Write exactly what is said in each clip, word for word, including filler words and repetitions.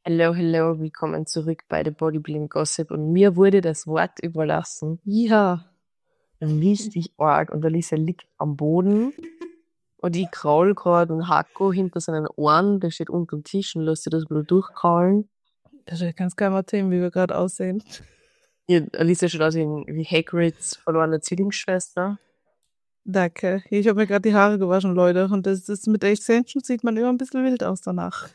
Hello, hello, willkommen zurück bei The Bodybuilding Gossip und mir wurde das Wort überlassen. Ja. Richtig arg und der Lisa liegt am Boden und ich kraul gerade und Hacko hinter seinen Ohren, der steht unter dem Tisch und lässt sich das wieder durchkraulen. Das ist ganz geil, Martin, wie wir gerade aussehen. Ja, Lisa schaut aus wie, wie Hagrids verlorene Zwillingsschwester. Danke. Ich habe mir gerade die Haare gewaschen, Leute, und das ist mit der Extension sieht man immer ein bisschen wild aus danach.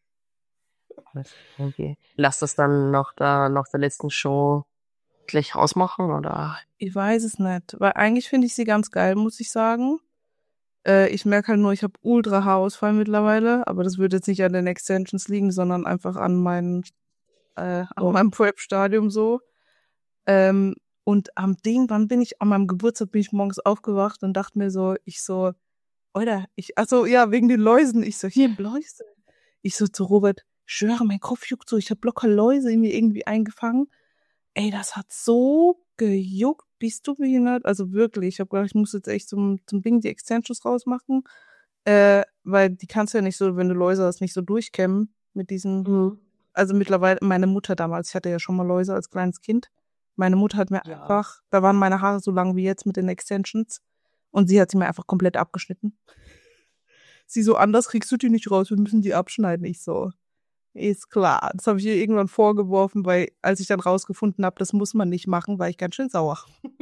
Okay. Lass das dann nach der, nach der letzten Show gleich rausmachen, oder? Ich weiß es nicht, weil eigentlich finde ich sie ganz geil, muss ich sagen. Äh, ich merke halt nur, ich habe ultra Haarausfall mittlerweile, aber das würde jetzt nicht an den Extensions liegen, sondern einfach an meinem, äh, an meinem Prep-Stadium so. Ähm, und am Ding, wann bin ich, an meinem Geburtstag bin ich morgens aufgewacht und dachte mir so, ich so, Alter, ich, also ja, wegen den Läusen. Ich so, hier, Läuse. Ich so zu Robert, ich schwöre, mein Kopf juckt so, ich habe locker Läuse in mir irgendwie eingefangen. Ey, das hat so gejuckt. Bist du behindert? Also wirklich, ich habe gedacht, ich muss jetzt echt zum, zum Ding die Extensions rausmachen. Äh, weil die kannst du ja nicht so, wenn du Läuse hast, nicht so durchkämmen mit diesen. Mhm. Also mittlerweile, meine Mutter damals, ich hatte ja schon mal Läuse als kleines Kind. Meine Mutter hat mir Ja. einfach, da waren meine Haare so lang wie jetzt mit den Extensions. Und sie hat sie mir einfach komplett abgeschnitten. Sie so, anders kriegst du die nicht raus, wir müssen die abschneiden. Ich so, ist klar. Das habe ich ihr irgendwann vorgeworfen, weil als ich dann rausgefunden habe, das muss man nicht machen, war ich ganz schön sauer.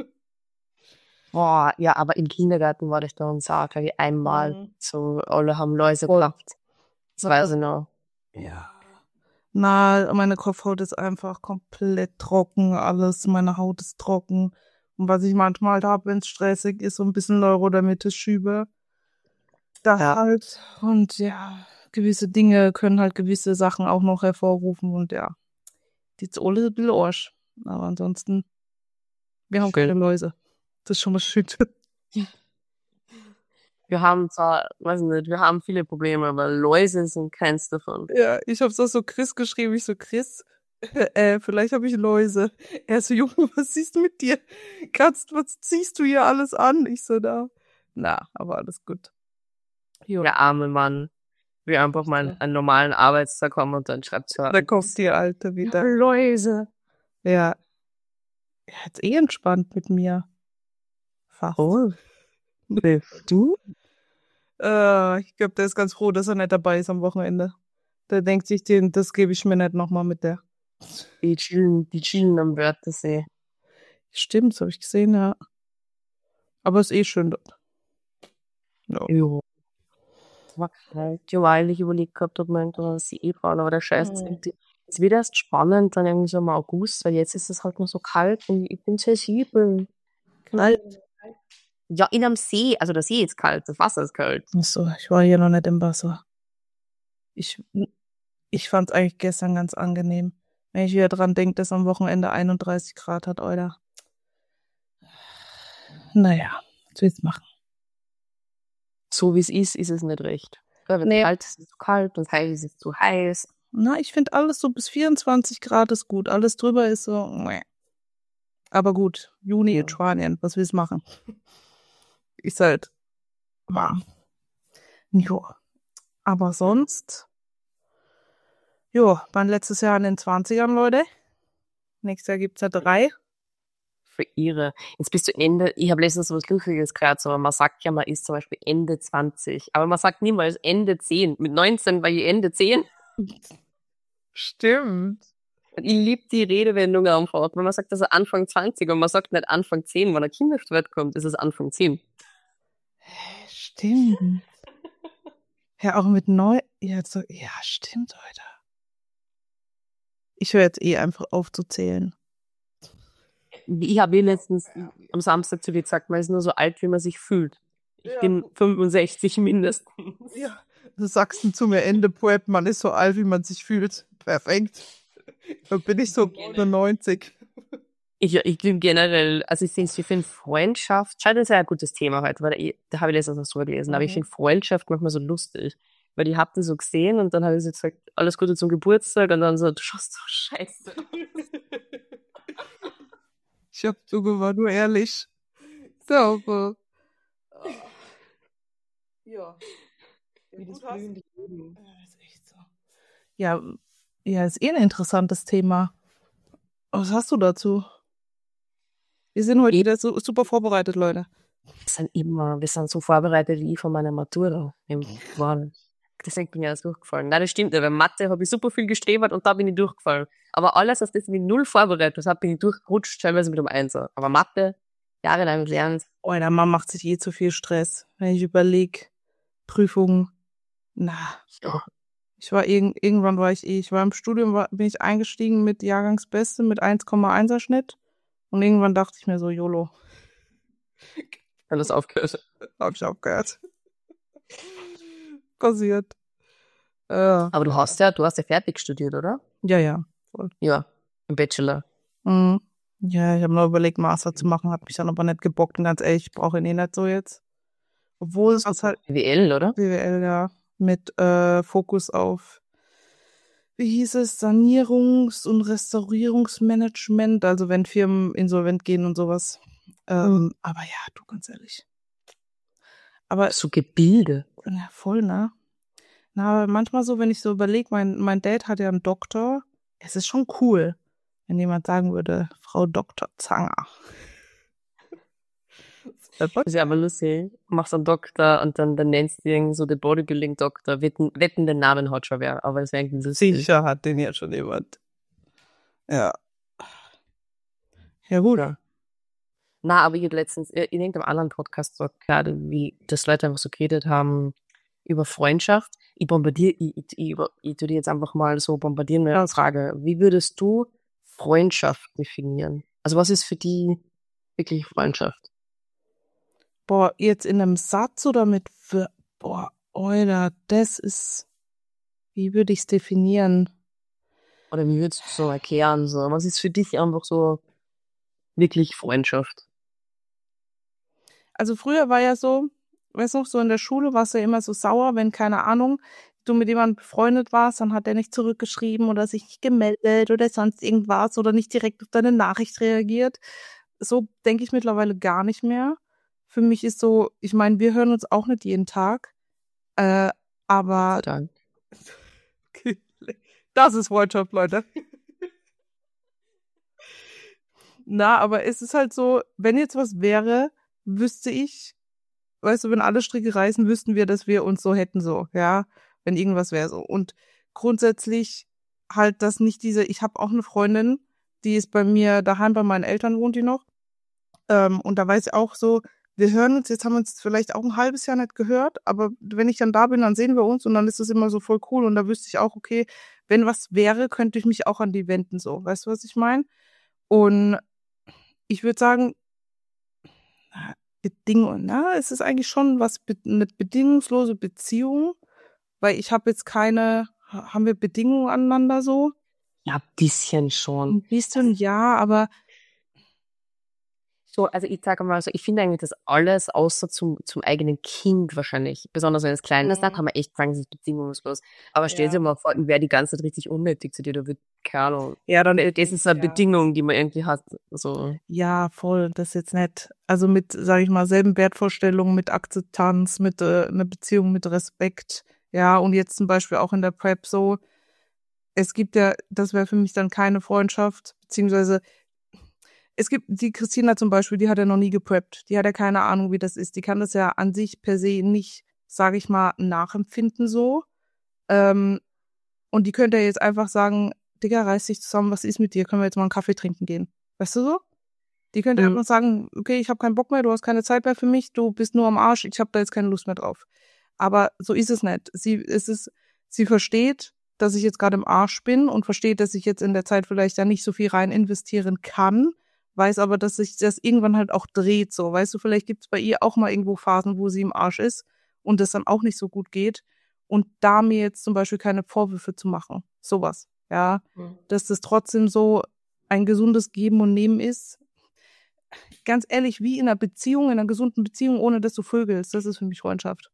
Boah, ja, aber im Kindergarten war ich da und sauer, glaube ich, einmal. Mhm. So, alle haben Läuse Voll. gehabt. Das weiß ich noch. Ja. Na, meine Kopfhaut ist einfach komplett trocken, alles, meine Haut ist trocken. Und was ich manchmal halt habe, wenn es stressig ist, so ein bisschen Neurodermitis schübe. Das Ja. halt. Und ja, gewisse Dinge können halt gewisse Sachen auch noch hervorrufen und ja, die ist alle ein bisschen Arsch. Aber ansonsten, wir haben Schön. keine Läuse. Das ist schon mal schön. Wir haben zwar, weiß nicht, wir haben viele Probleme, aber Läuse sind keins davon. Ja, ich hab's auch so Chris geschrieben. Ich so, Chris, äh, vielleicht habe ich Läuse. Er so, Junge, was siehst du mit dir? Kannst, was ziehst du hier alles an? Ich so, da. Na, aber alles gut. Jo. Der arme Mann. Wir einfach mal einen normalen Arbeitstag haben und dann schreibt so, Da kommt die Alte wieder. Läuse. Ja. Er hat's eh entspannt mit mir. Fast. Oh. Du? Äh, ich glaube, der ist ganz froh, dass er nicht dabei ist am Wochenende. Der denkt sich, den, das gebe ich mir nicht nochmal mit der. Die chillen, die chillen am Wörthersee. Stimmt, das habe ich gesehen, ja. Aber ist eh schön dort. Ja. Jo. War kalt. Ja, weil ich überlegt gehabt habe, man kann sie eh fahren, aber der Scheiß ist Mhm. irgendwie, es wird erst spannend dann irgendwie so im August, weil jetzt ist es halt noch so kalt und ich bin sensibel. Kalt. Ja, in einem See, also der See ist kalt, das Wasser ist kalt. Ach so, ich war hier noch nicht im Wasser. Ich, ich fand es eigentlich gestern ganz angenehm. Wenn ich wieder dran denke, dass am Wochenende einunddreißig Grad hat, oder? Naja, was willst du machen? So wie es ist, ist es nicht recht. Wenn es Nee. kalt ist, ist es zu kalt und heiß ist es zu heiß. Na, ich finde alles so bis vierundzwanzig Grad ist gut. Alles drüber ist so, meh. Aber gut, Juni in Spanien, was willst du machen? Ist halt warm. Jo. Aber sonst, jo, waren letztes Jahr in den zwanzigern, Leute. Nächstes Jahr gibt's ja drei. Für ihre. Jetzt bist du Ende, ich habe letztens was Lustiges gehört, aber man sagt ja, man ist zum Beispiel Ende zwanzig. Aber man sagt niemals Ende zehn. Mit neunzehn war ich Ende zehn. Stimmt. Und ich liebe die Redewendung einfach. Wenn man sagt, das ist Anfang zwanzig und man sagt nicht Anfang zehn, wenn ein Kind auf die Welt kommt, ist es Anfang zehn. Stimmt. Ja, auch mit neu. Ja, so, ja, stimmt, Leute. Ich höre jetzt eh einfach auf zu zählen. Ich habe eh letztens am Samstag zu dir gesagt, man ist nur so alt, wie man sich fühlt. Ich Ja. bin fünfundsechzig mindestens. Ja, du sagst zu mir Ende Prep, man ist so alt, wie man sich fühlt. Perfekt. Da bin ich so neunzig. Ich, ich bin generell, also ich finde, ich finde Freundschaft, schau, das ist ja ein gutes Thema heute, weil ich, da habe ich letztens was drüber gelesen, aber ich Mhm. finde Freundschaft manchmal so lustig, weil ich hab den so gesehen und dann habe ich so gesagt, alles Gute zum Geburtstag und dann so, du schaust so scheiße. Ich hab sogar war nur ehrlich. Sauber. Ja. Wie das blühende Leben. Ja, ist echt so. Ja, Ja, ist eh ein interessantes Thema. Was hast du dazu? Wir sind heute Ich- wieder so super vorbereitet, Leute. Wir sind immer, wir sind so vorbereitet wie ich von meiner Matura. Im Waren. Deswegen bin ich alles durchgefallen. Nein, das stimmt nicht. Bei Mathe habe ich super viel gestrebert und da bin ich durchgefallen. Aber alles, was das mit null vorbereitet habe, bin ich durchgerutscht, teilweise mit einem Einser. Aber Mathe, jahrelang gelernt. Alter, man macht sich eh zu viel Stress. Wenn ich überlege, Prüfungen, na, Ja. ich war irgend, irgendwann war ich eh, ich war im Studium, war, bin ich eingestiegen mit Jahrgangsbeste, mit eins Komma eins Schnitt. Und irgendwann dachte ich mir so, YOLO, Alles aufgehört. hab ich aufgehört. Passiert. Äh, Aber du hast ja, du hast ja fertig studiert, oder? ja, ja. Ja, im Bachelor. Mhm. Ja, ich habe noch überlegt, Master zu machen, hat mich dann aber nicht gebockt. Und ganz ehrlich, ich brauche ihn eh nicht so jetzt. Obwohl es ist halt B W L, oder? B W L, ja, mit äh, Fokus auf, wie hieß es, Sanierungs- und Restaurierungsmanagement, also wenn Firmen insolvent gehen und sowas. Ähm, Mhm. Aber ja, du, ganz ehrlich. Aber So Gebilde. ja, voll, ne? Na, aber manchmal so, wenn ich so überlege, mein, mein Dad hat ja einen Doktor, es ist schon cool, wenn jemand sagen würde, Frau Doktor Zanger. Das ist ja aber lustig. Machst einen Doktor und dann, dann nennst du irgend so den Bodybuilding-Doktor. Wetten, wetten, den Namen hat schon wer, aber das wäre irgendwie lustig. Sicher hat den ja schon jemand. Ja. Ja, gut. Ja. Na, aber ich hab letztens in irgendeinem anderen Podcast so gerade, wie das Leute einfach so geredet haben über Freundschaft. Ich bombardiere, ich, ich, ich, ich tu dir jetzt einfach mal so bombardieren mit einer Frage. Wie würdest du Freundschaft definieren? Also was ist für die wirklich Freundschaft? Boah, jetzt in einem Satz oder mit, für, boah, Alter, das ist, wie würde ich es definieren? Oder wie würdest du so erklären? So, was ist für dich einfach so wirklich Freundschaft? Also früher war ja so, weißt du noch, so in der Schule warst du ja immer so sauer, wenn, keine Ahnung, du mit jemandem befreundet warst, dann hat der nicht zurückgeschrieben oder sich nicht gemeldet oder sonst irgendwas oder nicht direkt auf deine Nachricht reagiert. So denke ich mittlerweile gar nicht mehr. Für mich ist so, ich meine, wir hören uns auch nicht jeden Tag, äh, aber Dann. das ist Freundschaft, Leute. Na, aber es ist halt so, wenn jetzt was wäre, wüsste ich, weißt du, wenn alle Stricke reißen, wüssten wir, dass wir uns so hätten, so, ja, wenn irgendwas wäre so. Und grundsätzlich halt, dass nicht diese, ich habe auch eine Freundin, die ist bei mir daheim, bei meinen Eltern wohnt die noch. Ähm, und da weiß ich auch so, wir hören uns, jetzt haben wir uns vielleicht auch ein halbes Jahr nicht gehört, aber wenn ich dann da bin, dann sehen wir uns und dann ist es immer so voll cool und da wüsste ich auch, okay, wenn was wäre, könnte ich mich auch an die wenden, so. Weißt du, was ich meine? Und ich würde sagen, Bedingungen, na, es ist eigentlich schon was, be- eine bedingungslose Beziehung, weil ich habe jetzt keine, ha- haben wir Bedingungen aneinander so? Ja, ein bisschen schon. Ein bisschen ja, aber So, also ich sage mal so, ich finde eigentlich das alles außer zum, zum eigenen Kind wahrscheinlich. Besonders wenn es klein ist, dann Mhm. kann man echt sagen, es ist beziehungslos. Aber stell dir Ja. mal vor, wer die ganze Zeit richtig unnötig zu dir, da wird, keine Ahnung. ja, dann Das ist eine ja. Bedingung, die man irgendwie hat. So. Ja, voll, das ist jetzt nett. Also mit, sage ich mal, selben Wertvorstellungen, mit Akzeptanz, mit äh, einer Beziehung mit Respekt. Ja, und jetzt zum Beispiel auch in der Prep so, es gibt ja, das wäre für mich dann keine Freundschaft, beziehungsweise es gibt die Christina zum Beispiel, die hat ja noch nie gepreppt. Die hat ja keine Ahnung, wie das ist. Die kann das ja an sich per se nicht, sage ich mal, nachempfinden so. Ähm, und die könnte ja jetzt einfach sagen, Digga, reiß dich zusammen, was ist mit dir? Können wir jetzt mal einen Kaffee trinken gehen? Weißt du so? Die könnte Mhm. einfach sagen, okay, ich habe keinen Bock mehr, du hast keine Zeit mehr für mich, du bist nur am Arsch, ich habe da jetzt keine Lust mehr drauf. Aber so ist es nicht. Sie, es ist, sie versteht, dass ich jetzt gerade im Arsch bin und versteht, dass ich jetzt in der Zeit vielleicht da nicht so viel rein investieren kann, weiß aber, dass sich das irgendwann halt auch dreht so. Weißt du, vielleicht gibt es bei ihr auch mal irgendwo Phasen, wo sie im Arsch ist und das dann auch nicht so gut geht. Und da mir jetzt zum Beispiel keine Vorwürfe zu machen. Sowas. Ja. Mhm. Dass das trotzdem so ein gesundes Geben und Nehmen ist. Ganz ehrlich, wie in einer Beziehung, in einer gesunden Beziehung, ohne dass du vögelst. Das ist für mich Freundschaft.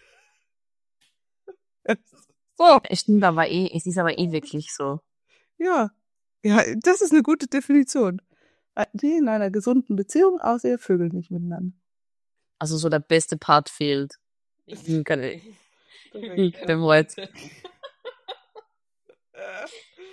So. Es stimmt aber eh, es ist aber eh wirklich so. Ja. Ja, das ist eine gute Definition. Die in einer gesunden Beziehung, außer ihr vögelt nicht miteinander. Also so der beste Part fehlt. Ich kann nicht. Ich bin heute.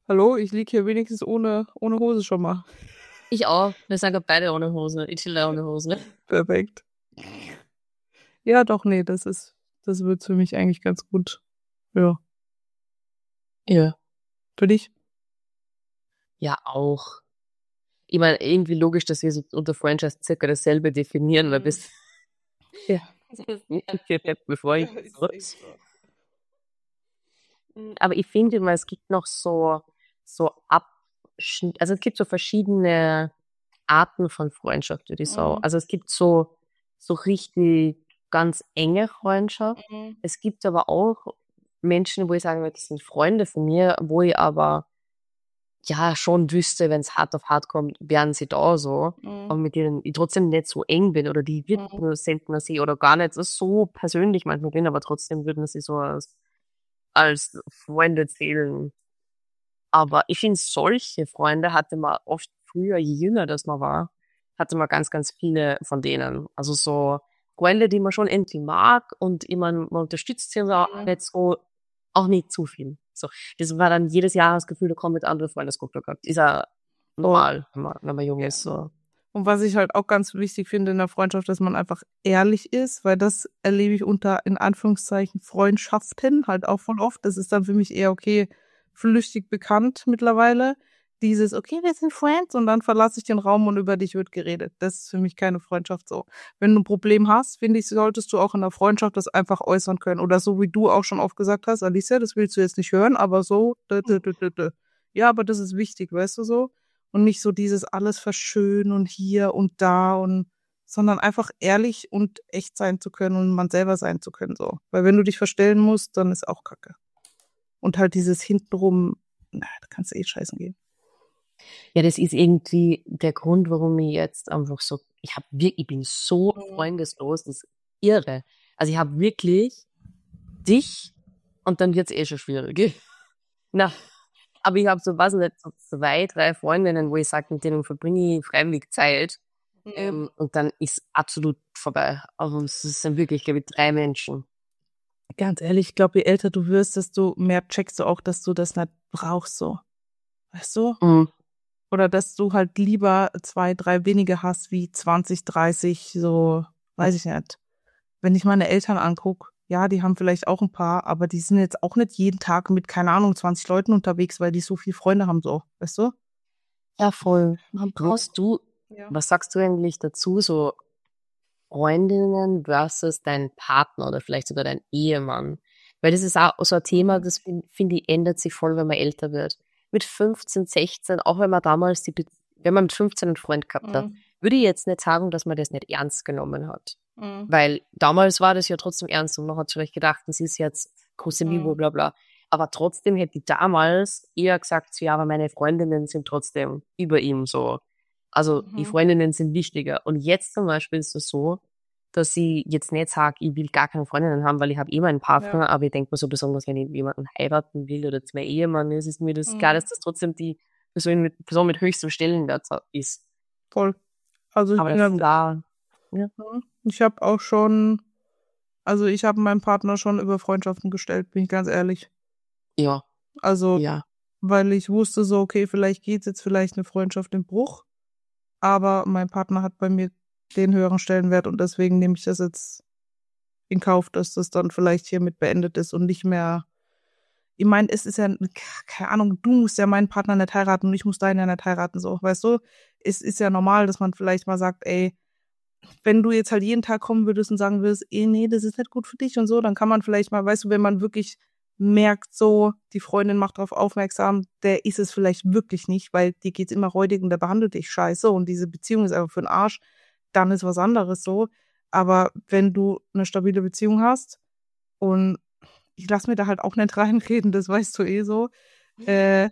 Hallo, ich lieg hier wenigstens ohne, ohne Hose schon mal. Ich auch. Wir sind gerade beide ohne Hose. Ich chill ohne Hose. Perfekt. Ja, doch, nee, das ist, das wird für mich eigentlich ganz gut. Ja. Ja. Für dich? Ja, auch. Ich meine, irgendwie logisch, dass wir so unter Franchise circa dasselbe definieren, weil bis Ja. bevor ich so. Aber ich finde immer, es gibt noch so, so Abschnitt, also es gibt so verschiedene Arten von Freundschaft, würde ich sagen. Mhm. Also es gibt so, so richtig ganz enge Freundschaft. Mhm. Es gibt aber auch Menschen, wo ich sagen würde, das sind Freunde von mir, wo ich aber ja schon wüsste, wenn es hart auf hart kommt, wären sie da so, Mhm. aber mit denen ich trotzdem nicht so eng bin oder die wirklich Mhm. nur seltener sehe oder gar nicht so persönlich manchmal bin, aber trotzdem würden sie so als, als Freunde zählen. Aber ich finde, solche Freunde hatte man oft früher, je jünger das man war, hatte man ganz, ganz viele von denen. Also so Freunde, die man schon irgendwie mag und ich mein, man unterstützt sie auch Mhm. nicht so, auch nicht zu viel. So, das war dann jedes Jahr das Gefühl, da kommen mit andere Freundesgruppe gehabt. Ist ja normal, wenn man, wenn man jung Ja. ist. So. Und was ich halt auch ganz wichtig finde in der Freundschaft, dass man einfach ehrlich ist, weil das erlebe ich unter, in Anführungszeichen, Freundschaften halt auch voll oft. Das ist dann für mich eher, okay, flüchtig bekannt mittlerweile. Dieses, okay, wir sind Friends und dann verlasse ich den Raum und über dich wird geredet. Das ist für mich keine Freundschaft so. Wenn du ein Problem hast, finde ich, solltest du auch in der Freundschaft das einfach äußern können. Oder so wie du auch schon oft gesagt hast, Alicia, das willst du jetzt nicht hören, aber so, dö, dö, dö, dö, dö. Ja, aber das ist wichtig, weißt du so? Und nicht so dieses alles verschönen und hier und da und, sondern einfach ehrlich und echt sein zu können und man selber sein zu können, so. Weil wenn du dich verstellen musst, dann ist auch Kacke. Und halt dieses hintenrum, na, da kannst du eh scheißen gehen. Ja, das ist irgendwie der Grund, warum ich jetzt einfach so, ich habe wirklich, ich bin so freundeslos, das ist irre. Also ich habe wirklich dich und dann wird's eh schon schwierig. Na, aber ich habe so, weiß nicht, so zwei, drei Freundinnen, wo ich sage, mit denen verbringe ich freiwillig Zeit. Ähm, und dann ist absolut vorbei. Also es sind wirklich, glaube ich, drei Menschen. Ganz ehrlich, ich glaube, je älter du wirst, desto mehr checkst du auch, dass du das nicht brauchst, so. Weißt du? Mhm. Oder dass du halt lieber zwei, drei wenige hast wie zwanzig, dreißig, so, weiß ich nicht. Wenn ich meine Eltern angucke, ja, die haben vielleicht auch ein paar, aber die sind jetzt auch nicht jeden Tag mit, keine Ahnung, zwanzig Leuten unterwegs, weil die so viele Freunde haben, so, weißt du? Ja, voll. Brauchst du, Ja. was sagst du eigentlich dazu, so Freundinnen versus dein Partner oder vielleicht sogar dein Ehemann? Weil das ist auch so ein Thema, das finde find ich ändert sich voll, wenn man älter wird. Mit fünfzehn, sechzehn, auch wenn man damals die, Be wenn man mit fünfzehn einen Freund gehabt hat, Mhm. würde ich jetzt nicht sagen, dass man das nicht ernst genommen hat. Mhm. Weil damals war das ja trotzdem ernst und man hat vielleicht gedacht, das ist jetzt große Niveau, Mhm. bla bla. Aber trotzdem hätte ich damals eher gesagt, so, ja, aber meine Freundinnen sind trotzdem über ihm so. Also die Mhm. Freundinnen sind wichtiger. Und jetzt zum Beispiel ist es so, dass ich jetzt nicht sage, ich will gar keine Freundinnen haben, weil ich habe eh meinen Partner, Ja. aber ich denke mir so besonders, wenn ich jemanden heiraten will oder zwei Ehemann ist, ist mir das Mhm. klar, dass das trotzdem die Person mit, Person mit höchstem Stellenwert ist. Voll. Also ich Aber bin das ist dann, klar. Ja. ich habe auch schon, also ich habe meinen Partner schon über Freundschaften gestellt, bin ich ganz ehrlich. Ja. Also, Ja. weil ich wusste so, okay, vielleicht geht jetzt vielleicht eine Freundschaft in Bruch, aber mein Partner hat bei mir den höheren Stellenwert und deswegen nehme ich das jetzt in Kauf, dass das dann vielleicht hiermit beendet ist und nicht mehr. Ich meine, es ist ja, keine Ahnung, du musst ja meinen Partner nicht heiraten und ich muss deinen ja nicht heiraten, so, weißt du? Es ist ja normal, dass man vielleicht mal sagt, ey, wenn du jetzt halt jeden Tag kommen würdest und sagen würdest, eh, nee, das ist nicht gut für dich und so, dann kann man vielleicht mal, weißt du, wenn man wirklich merkt, so, die Freundin macht darauf aufmerksam, der ist es vielleicht wirklich nicht, weil dir geht's immer räudig und der behandelt dich scheiße und diese Beziehung ist einfach für den Arsch, dann ist was anderes so. Aber wenn du eine stabile Beziehung hast und ich lass mir da halt auch nicht reinreden, das weißt du eh so. Äh,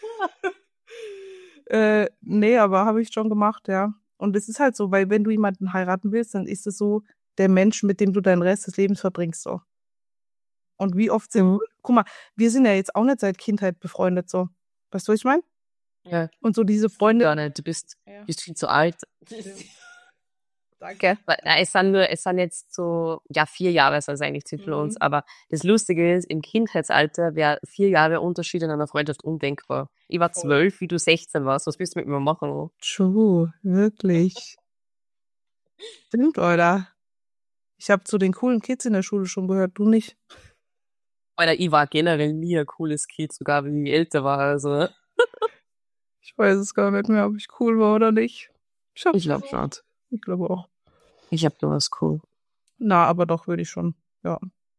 äh, nee, aber habe ich schon gemacht, ja. Und es ist halt so, weil wenn du jemanden heiraten willst, dann ist es so der Mensch, mit dem du deinen Rest des Lebens verbringst, so. Und wie oft sind, Mhm. guck mal, wir sind ja jetzt auch nicht seit Kindheit befreundet, so. Weißt du, was ich meine? Ja. Und so diese Freunde. Gar nicht. Du bist, Ja. bist viel zu alt. Danke. Weil, äh, es sind nur, es sind jetzt so, ja, vier Jahre ist also eigentlich zwischen Mhm. uns, aber das Lustige ist, im Kindheitsalter wäre vier Jahre Unterschied in einer Freundschaft undenkbar. Ich war Voll. zwölf, wie du sechzehn warst, was willst du mit mir machen? True, wirklich. Stimmt, oder? Ich habe zu den coolen Kids in der Schule schon gehört, du nicht. Alter, ich war generell nie ein cooles Kind, sogar wie ich älter war, also. Ich weiß es gar nicht mehr, ob ich cool war oder nicht. Ich, Ich glaube schon. Ich glaube auch. Ich glaube, du warst cool. Na, aber doch, würde ich schon, ja.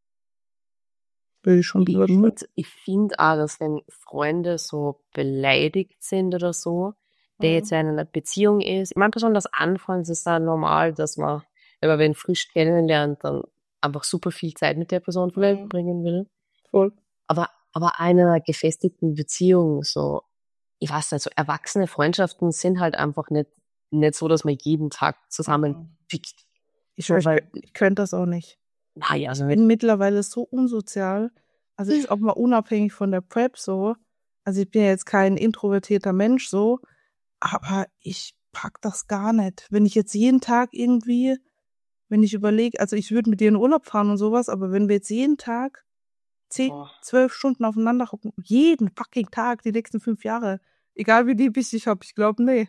Würde ich schon Ich drüber finde ich find auch, dass wenn Freunde so beleidigt sind oder so, der Mhm. jetzt in einer Beziehung ist, ich meine, besonders anfangs ist es dann normal, dass man, wenn man wen frisch kennenlernt, dann einfach super viel Zeit mit der Person Mhm. verbringen will. Voll. Aber, aber einer gefestigten Beziehung, so, ich weiß nicht, so erwachsene Freundschaften sind halt einfach nicht, nicht so, dass man jeden Tag zusammen fickt. Ich, So, ich, weil, ich könnte das auch nicht. naja, also Ich wenn, bin mittlerweile so unsozial. Also ist auch mal unabhängig von der Prep so. Also ich bin ja jetzt kein introvertierter Mensch so, aber ich pack das gar nicht. Wenn ich jetzt jeden Tag irgendwie, wenn ich überlege, also ich würde mit dir in Urlaub fahren und sowas, aber wenn wir jetzt jeden Tag zehn, boah, zwölf Stunden aufeinander hocken, jeden fucking Tag, die nächsten fünf Jahre, egal wie lieb ich dich hab, ich glaube, nee.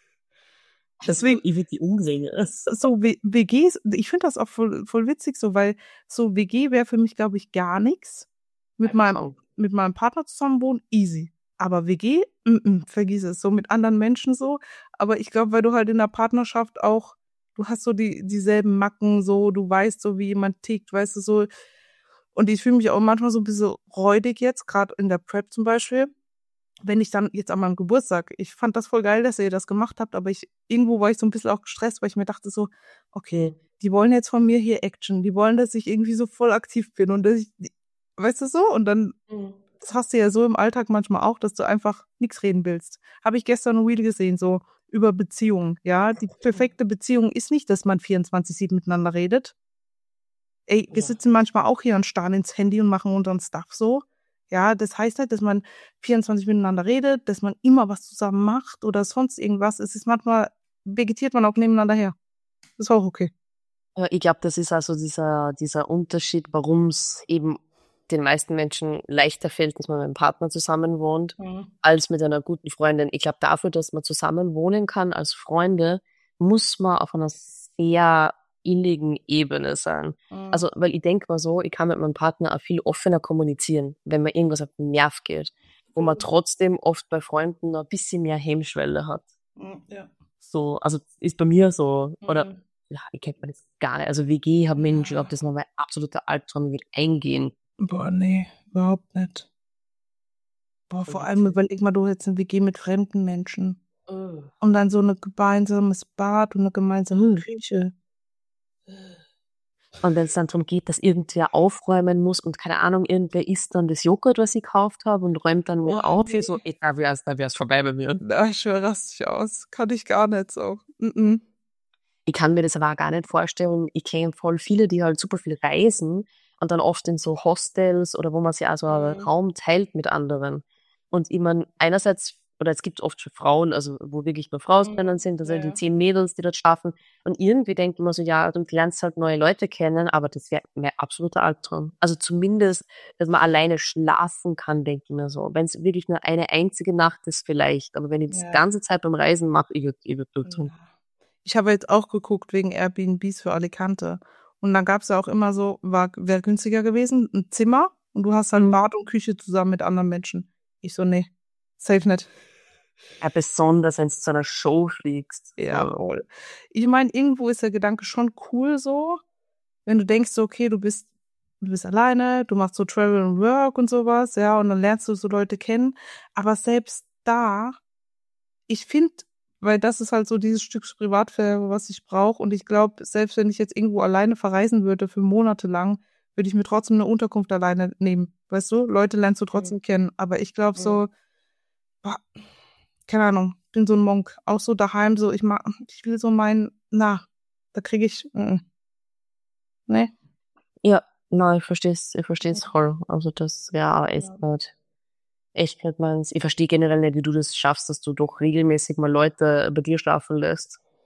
Deswegen, ich würde die umsehen. so W- WGs, ich finde das auch voll, voll witzig so, weil so W G wäre für mich, glaube ich, gar nichts. Mit meinem, mit meinem Partner zusammen wohnen, easy. Aber W G, mm -mm, vergiss es, so mit anderen Menschen so. Aber ich glaube, weil du halt in der Partnerschaft auch, du hast so die dieselben Macken, so, du weißt so, wie jemand tickt, weißt du, so. Und ich fühle mich auch manchmal so ein bisschen räudig jetzt, gerade in der Prep zum Beispiel. Wenn ich dann jetzt an meinem Geburtstag, ich fand das voll geil, dass ihr das gemacht habt, aber ich, irgendwo war ich so ein bisschen auch gestresst, weil ich mir dachte so, okay, die wollen jetzt von mir hier Action, die wollen, dass ich irgendwie so voll aktiv bin und dass ich, weißt du so? Und dann, das hast du ja so im Alltag manchmal auch, dass du einfach nichts reden willst. Habe ich gestern ein Reel gesehen, so über Beziehungen, ja. Die perfekte Beziehung ist nicht, dass man vierundzwanzig sieben miteinander redet. Ey, wir Ja. sitzen manchmal auch hier und starren ins Handy und machen unseren Stuff so. Ja, das heißt nicht, dass man vierundzwanzig miteinander redet, dass man immer was zusammen macht oder sonst irgendwas. Es ist manchmal, vegetiert man auch nebeneinander her. Das ist auch okay. Ja, ich glaube, das ist also dieser, dieser Unterschied, warum es eben den meisten Menschen leichter fällt, dass man mit einem Partner zusammen wohnt, als mit einer guten Freundin. Ich glaube, dafür, dass man zusammen wohnen kann als Freunde, muss man auf einer sehr innigen Ebene sein. Also, weil ich denke mal so, ich kann mit meinem Partner auch viel offener kommunizieren, wenn mir irgendwas auf den Nerv geht, wo man trotzdem oft bei Freunden noch ein bisschen mehr Hemmschwelle hat. Ja. So, also ist bei mir so, oder ja, ich kennt man das gar nicht. Also W G haben Menschen, ich glaube, das ist noch mein absoluter Albtraum, will eingehen. Boah, nee, überhaupt nicht. Boah, vor allem überleg mal, du hättest eine W G mit fremden Menschen. Oh. Und dann so ein gemeinsames Bad und eine gemeinsame Küche. Und wenn es dann darum geht, dass irgendwer aufräumen muss und keine Ahnung, irgendwer isst dann das Joghurt, was ich gekauft habe und räumt dann nur auf, nee. so, ich, da wär's, da wär's vorbei bei mir. Na, ich schwör, raste ich aus. Kann ich gar nicht so. Mm-mm. Ich kann mir das aber auch gar nicht vorstellen. Ich kenne voll viele, die halt super viel reisen und dann oft in so Hostels oder wo man sich also einen Mhm. Raum teilt mit anderen. Und ich meine, einerseits, oder es gibt oft schon Frauen, also wo wirklich nur Frauen drinnen sind, also Ja, die ja. zehn Mädels, die dort schlafen. Und irgendwie denkt man so, ja, du lernst halt neue Leute kennen, aber das wäre mein absoluter Albtraum. Also zumindest, dass man alleine schlafen kann, denke ich mir so. Wenn es wirklich nur eine einzige Nacht ist, vielleicht. Aber wenn ich das Ja. ganze Zeit beim Reisen mache, ich würde ich würd durchdrehen. Ich habe jetzt auch geguckt wegen Airbnbs für Alicante. Und dann gab's ja auch immer so, war wäre günstiger gewesen, ein Zimmer und du hast dann Bad und Küche zusammen mit anderen Menschen. Ich so, nee, safe nicht. Ja, besonders, wenn du zu einer Show fliegst. Jawohl. Ich meine, irgendwo ist der Gedanke schon cool so, wenn du denkst, so, okay, du bist, du bist alleine, du machst so Travel and Work und sowas, ja, und dann lernst du so Leute kennen. Aber selbst da, ich finde, weil das ist halt so dieses Stück Privatsphäre, was ich brauche. Und ich glaube, selbst wenn ich jetzt irgendwo alleine verreisen würde für Monate lang, würde ich mir trotzdem eine Unterkunft alleine nehmen. Weißt du? Leute lernst du trotzdem kennen. Aber ich glaube so, boah, keine Ahnung, bin so ein Monk. Auch so daheim, so, ich mag, ich will so mein, na, da kriege ich, mm, ne? Ja, nein, ich verstehe es, ich verstehe es voll. Also das wäre auch echt nicht, echt nicht meins. Ich verstehe generell nicht, wie du das schaffst, dass du doch regelmäßig mal Leute bei dir schlafen lässt.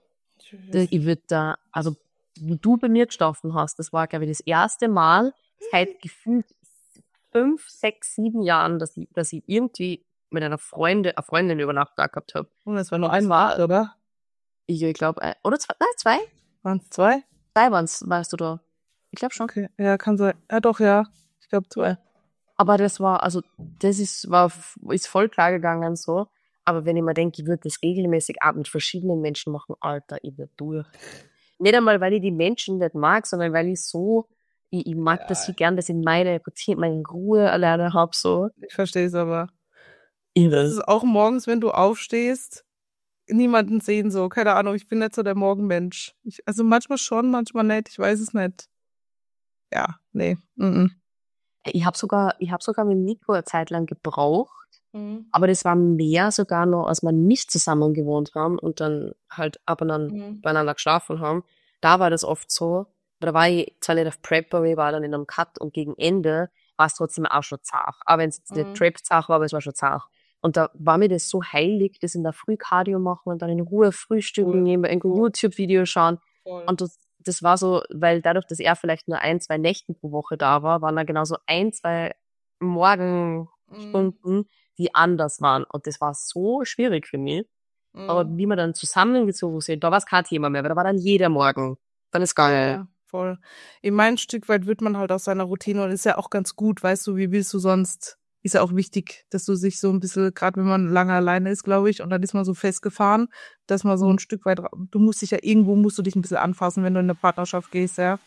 Ich würde da, also wo du bei mir geschlafen hast, das war, glaube ich, das erste Mal seit gefühlt fünf, sechs, sieben Jahren, dass ich, dass ich irgendwie mit einer Freundin, eine Freundin über Nacht da gehabt habe. Und das war nur einmal, oder? Ich, ich glaube, oder zwei, nein, zwei? Waren es zwei? Zwei waren es, weißt du da. Ich glaube schon. Okay, ja, kann sein. Ja, doch, ja. Ich glaube zwei. Aber das war, also, das ist, war, ist voll klar gegangen, so. Aber wenn ich mir denke, ich würde das regelmäßig auch mit verschiedenen Menschen machen, Alter, ich werde durch. Nicht einmal, weil ich die Menschen nicht mag, sondern weil ich so, ich, ich mag Ja. das so gern, dass ich meine Routine, meine Ruhe alleine habe, so. Ich verstehe es aber. Ich Das ist auch morgens, wenn du aufstehst, niemanden sehen, so. Keine Ahnung, ich bin nicht so der Morgenmensch. Ich, also manchmal schon, manchmal nicht, ich weiß es nicht. Ja, nee. Mm-mm. Ich habe sogar, ich habe sogar mit Nico eine Zeit lang gebraucht, mhm. aber das war mehr sogar noch, als wir nicht zusammen gewohnt haben und dann halt ab und an mhm. beieinander geschlafen haben. Da war das oft so, da war ich zwar nicht auf Prep, aber ich war dann in einem Cut und gegen Ende war es trotzdem auch schon zart. Aber wenn es jetzt mhm. nicht Prep-zart war, aber es war schon zart. Und da war mir das so heilig, das in der Früh Cardio machen und dann in Ruhe frühstücken, cool. neben ein YouTube-Video schauen. Cool. Und das, das war so, weil dadurch, dass er vielleicht nur ein, zwei Nächten pro Woche da war, waren da genauso ein, zwei Morgenstunden, mm. die anders waren. Und das war so schwierig für mich. Mm. Aber wie wir dann zusammengezogen sind, da war es kein Thema mehr, weil da war dann jeder Morgen. Dann ist geil. Ja, voll. Ich meine, ein Stück weit wird man halt aus seiner Routine und ist ja auch ganz gut, weißt du, wie willst du sonst, ist ja auch wichtig, dass du sich so ein bisschen, gerade wenn man lange alleine ist, glaube ich, und dann ist man so festgefahren, dass man so ein Stück weit, du musst dich ja irgendwo, musst du dich ein bisschen anfassen, wenn du in eine Partnerschaft gehst, ja.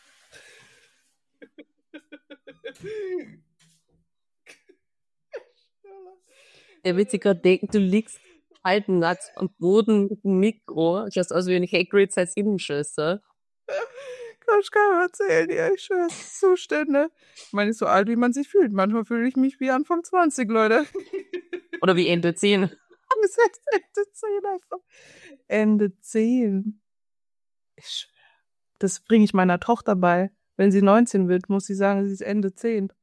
Der wird sich gerade denken, du liegst halten nackt am Boden mit dem Mikro, schaust aus wie eine Hagrid als Innenschüsse. Kannst du gar nicht erzählen, ja, ich schwöre, Zustände. Ich meine, so alt, wie man sich fühlt. Manchmal fühle ich mich wie Anfang zwanzig, Leute. Oder wie Ende zehn. Das heißt Ende zehn einfach. Ende zehn. Ich schwöre. Das bringe ich meiner Tochter bei. Wenn sie neunzehn wird, muss sie sagen, sie ist Ende zehn.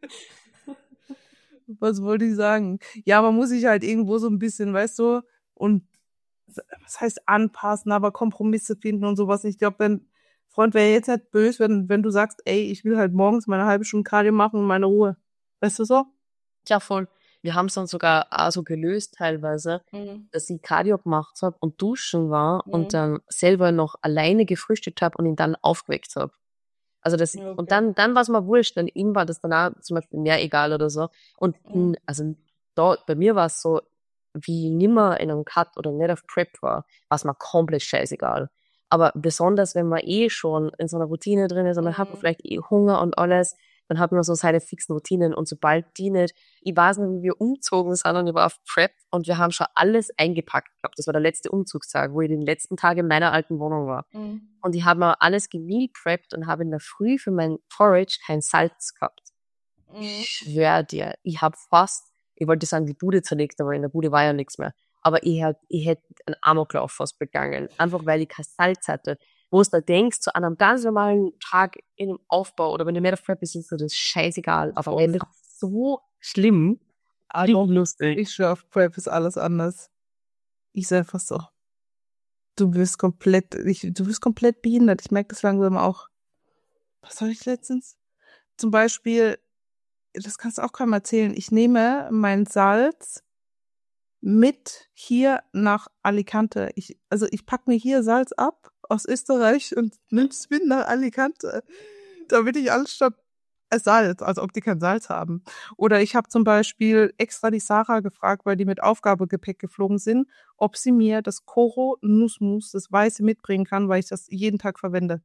Was wollte ich sagen? Ja, man muss sich halt irgendwo so ein bisschen, weißt du, und was heißt anpassen, aber Kompromisse finden und sowas. Ich glaube, wenn Freund wäre jetzt halt böse, wenn, wenn du sagst, ey, ich will halt morgens meine halbe Stunde Cardio machen und meine Ruhe. Weißt du so? Ja, voll. Wir haben es dann sogar auch so gelöst teilweise, mhm. dass ich Cardio gemacht habe und duschen war mhm. und dann selber noch alleine gefrühstückt habe und ihn dann aufgeweckt habe. Also das, okay. Und dann, dann war es mir wurscht, dann ihm war das dann auch zum Beispiel mehr egal oder so. Und mhm. also da, bei mir war es so, wie ich nimmer in einem Cut oder nicht auf Prep war, war es mir komplett scheißegal. Aber besonders, wenn man eh schon in so einer Routine drin ist und dann mhm. hat man vielleicht eh Hunger und alles, dann hat man so seine fixen Routinen und sobald die nicht, ich weiß nicht, wie wir umzogen sind und ich war auf Prep und wir haben schon alles eingepackt gehabt. Das war der letzte Umzugstag, wo ich den letzten Tag in meiner alten Wohnung war. Mhm. Und ich habe mir alles gemeal preppt und habe in der Früh für mein Porridge kein Salz gehabt. Mhm. Ich schwör dir, ich habe fast, ich wollte sagen, die Bude zerlegt, aber in der Bude war ja nichts mehr. Aber ich hätte ich hätt einen Amoklauf fast begangen, einfach weil ich kein Salz hatte. Wo du da denkst, zu einem ganz normalen Tag in einem Aufbau oder wenn du mehr auf Prep bist, ist dir das scheißegal. Aber am Ende so schlimm. Ah, doch, lustig. Ich schwör, auf Prep ist alles anders. Ich sag einfach so. Du wirst komplett, ich, du wirst komplett behindert. Ich merke das langsam auch. Was habe ich letztens? Zum Beispiel, das kannst du auch kaum erzählen. Ich nehme mein Salz mit hier nach Alicante. Ich, also ich pack mir hier Salz ab aus Österreich und nimm's mit nach Alicante, damit ich anstatt Salz, also ob die kein Salz haben. Oder ich habe zum Beispiel extra die Sarah gefragt, weil die mit Aufgabegepäck geflogen sind, ob sie mir das Koro Nussmus, das Weiße, mitbringen kann, weil ich das jeden Tag verwende.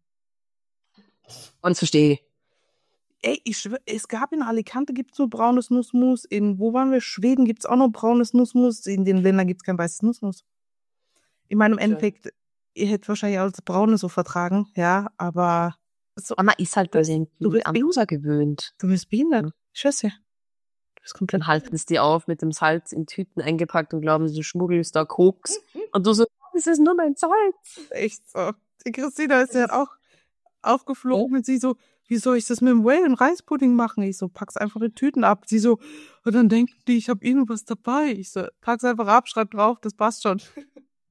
Und verstehe. Ey, ich schwör, es gab in Alicante gibt's nur braunes Nussmus, in, wo waren wir, Schweden gibt's auch noch braunes Nussmus, in den Ländern gibt's kein weißes Nussmus. In meinem okay. Endeffekt, ihr hättet wahrscheinlich auch das Braune so vertragen, ja, aber so, Mama ist halt bei den User gewöhnt. Du bist behindert. Ich schwör's dir. Du bist komplett. Dann halten es die auf mit dem Salz in Tüten eingepackt und glauben, du schmuggelst da Koks. Und du so, das ist nur mein Salz. Echt so. Die Christina ist ja auch aufgeflogen ja. und sie so, wie soll ich das mit dem Whey und Reispudding machen? Ich so, pack's einfach in Tüten ab. Sie so, und dann denken die, ich habe irgendwas dabei. Ich so, pack's einfach ab, schreib drauf, das passt schon.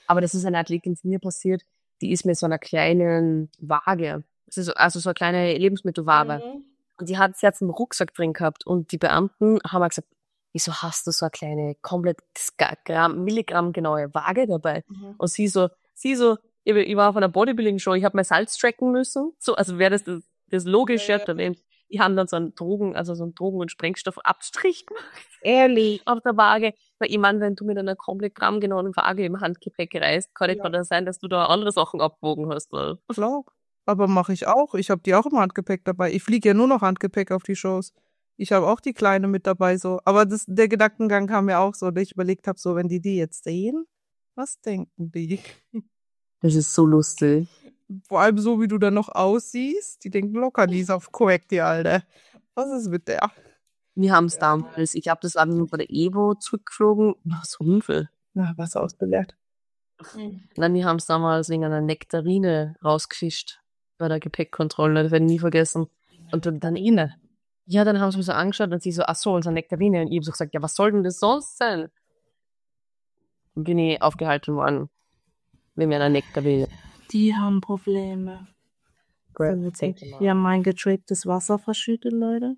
Aber das ist eine Athletin, die mir passiert, die ist mit so einer kleinen Waage, das ist so, also so eine kleine Lebensmittelwaage. Mhm. Und die hat sie jetzt einen Rucksack drin gehabt und die Beamten haben auch gesagt, wieso hast du so eine kleine, komplett Gramm, Milligramm genaue Waage dabei? Mhm. Und sie so, sie so, ich, ich war auf einer Bodybuilding-Show, ich habe mein Salz tracken müssen. So, also wäre das das, das Logische, Ja, ja. ja. Die haben dann so einen Drogen, also so einen Drogen- und Sprengstoffabstrich gemacht Ehrlich. auf der Waage. Weil ich meine, wenn du mit einer komplett grammgenauen Waage im Handgepäck reist, kann Ja. nicht ja sein, dass du da andere Sachen abgewogen hast. Weil Klar. Aber mache ich auch. Ich habe die auch im Handgepäck dabei. Ich fliege ja nur noch Handgepäck auf die Shows. Ich habe auch die Kleine mit dabei so. Aber das, der Gedankengang kam mir auch so, dass ich überlegt habe, so wenn die die jetzt sehen, was denken die? das ist so lustig. Vor allem so, wie du dann noch aussiehst. Die denken locker, die ist auf Quack, die Alte. Was ist mit der? Wir haben es damals, ich glaube, das war nur bei der Evo zurückgeflogen. Was Unfall. Na, was ausgelehrt. Nein, wir haben es damals wegen einer Nektarine rausgefischt bei der Gepäckkontrolle, das werde ich nie vergessen. Und dann, dann inne. Ja, dann haben sie mir so angeschaut und sie so, ach so, unsere Nektarine. Und ich habe so gesagt, ja, was soll denn das sonst sein? Dann bin ich aufgehalten worden. Wegen einer Nektarine. Die haben Probleme. Wir haben mein getracktes Wasser verschüttet, Leute.